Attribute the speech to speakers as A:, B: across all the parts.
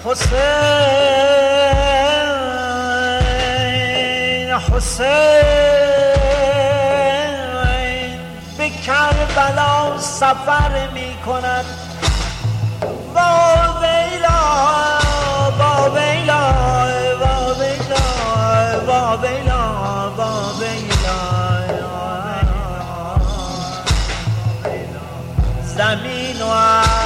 A: حسین حسین به کربلا سفر می کند با ویلا با ویلا با ویلا با ویلا با ویلا زمین و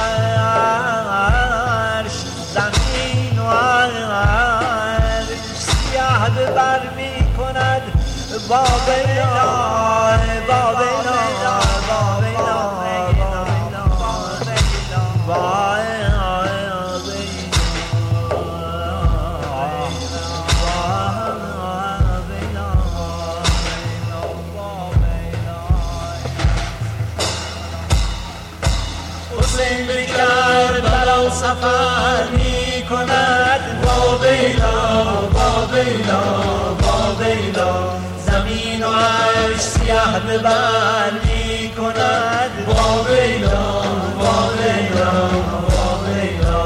A: عرش زمین و عرش سیاه بر می کند با ویلا با ویلا با ویلا حسین به کربلا سفر می کند با ویلا با ویلا با ویلا زمین و عرش سیاه بر می کند با ویلا با ویلا با ویلا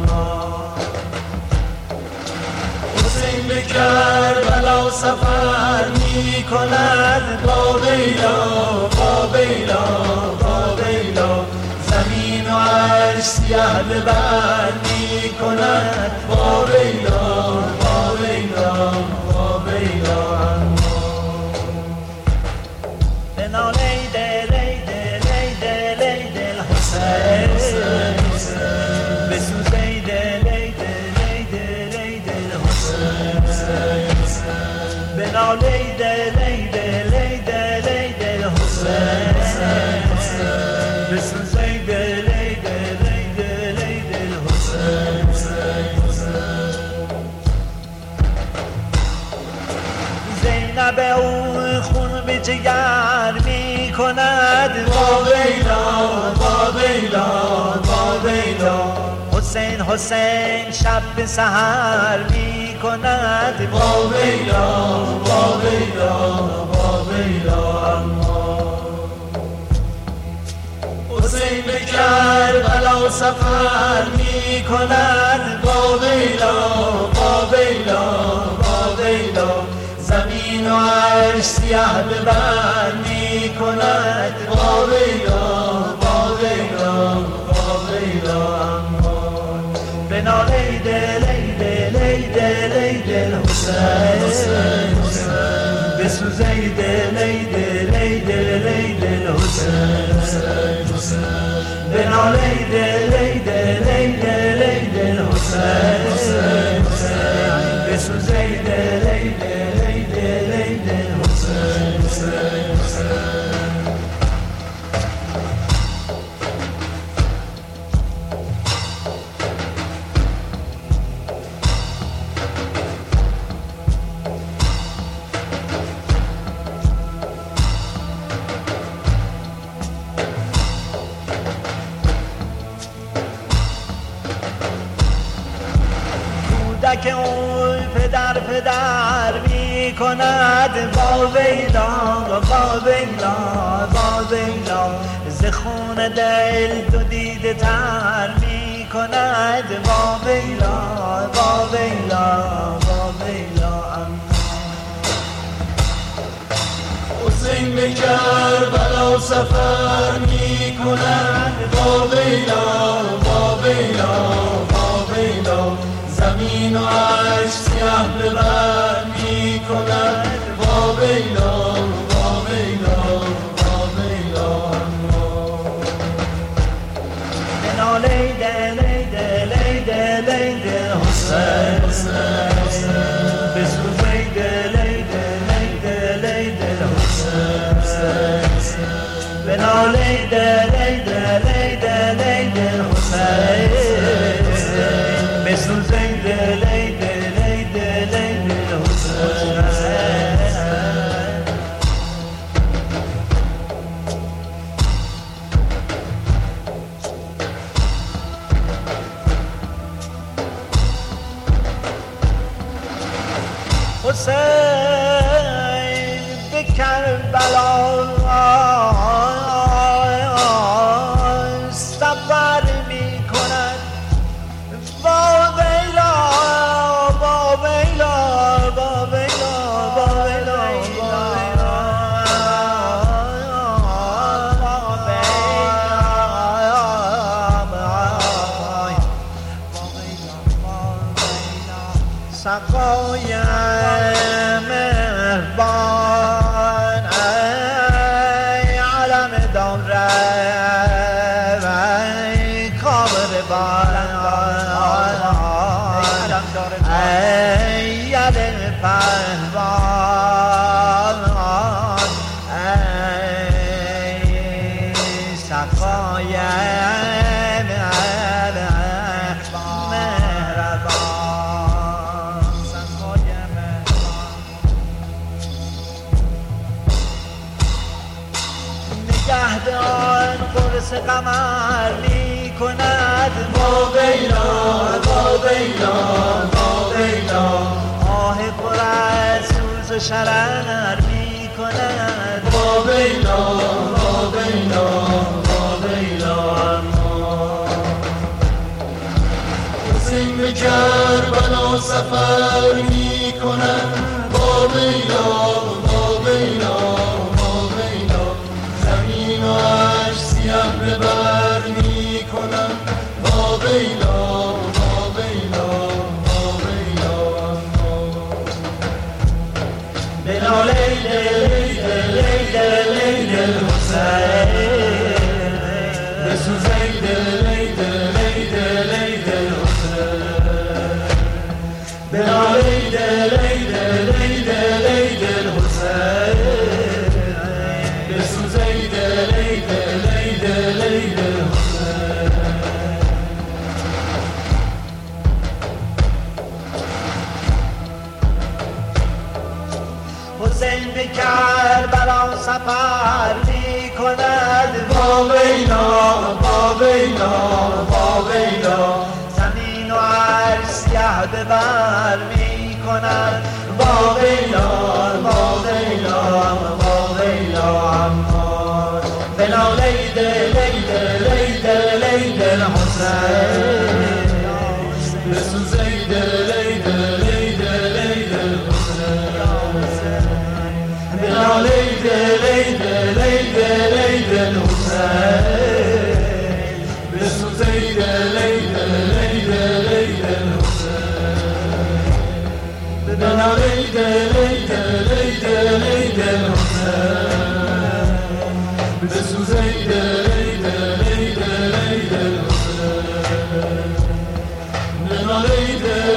A: حسین به کربلا سفر می کند با ویلا با ویلا با ویلا زمین و عرش سیاه بر می کند با ویلا با ویلا با ویلا بنا لیدل لیدل لیدل لیدل حسین بسوز لیدل لیدل لیدل لیدل حسین بنا لیدل لیدل لیدل لیدل حسین بسوز زینب او خون به جگر می کند با ویلا با ویلا با ویلا حسین حسین شب به سحر می کند با ویلا با ویلا با ویلا حسین به کربلا سفر می کند با ویلا با ویلا با ویلا زمین و عرش سیاه بر می کند با ویلا با ویلا با ویلا بنا لیدل لیدل لیدل لیدل حسین بسوز لیدل لیدل لیدل لیدل حسین بنا لیدل لیدل لیدل لیدل حسین بسوز لیدل لیدل کودک اون پدر پدر می کند با ویلا با ویلا با ویلا ز خون دل دو دیده تر می کند با ویلا با ویلا با ویلا حسین به کربلا سفر می کند با ویلا با ویلا با ویلا زمین و عرش سیاه بر می کند با ویلا با ویلا با ویلا بنا لیدل لیدل لیدل لیدل حسین بسوز لیدل لیدل لیدل لیدل حسین بنا لیدل لیدل لیدل لیدل حسین بسوز لیدل لیدل لیدل لیدل حسین حسین به کربلا سفر می کند با سقای مهربان ای علم داره ای کامر بان ای ید پهبان ای سقای نگهدان قرص قمر می کند واویلا واویلا واویلا آه پر از سوز و شرر می کند واویلا واویلا واویلا
B: حسین به کربلا سفر می کند واویلا واویلا سیاه به بر می کنم واویلا واویلا واویلا
A: بلا لیل لیل لیل لیل الحسین
B: بسو زید لیل لیل لیل الحسین
A: بلا لیل لیل لیل لیل الحسین
B: بسو زید لیل لیل لیل
A: حسین به کربلا سفر می کند واویلا واویلا واویلا زمین و عرش سیاه به بر می کند واویلا واویلا واویلا بلا لیل لیل لیل لیل الحسین
B: بسو زید لیل لیل لیل
A: بلا لیل لیل لیل لیل الحسین
B: بسو زید لیل لیل لیل الحسین بلا لیل لیل لیل لیل الحسین بسو زید لیل لیل لیل الحسین بلا لیل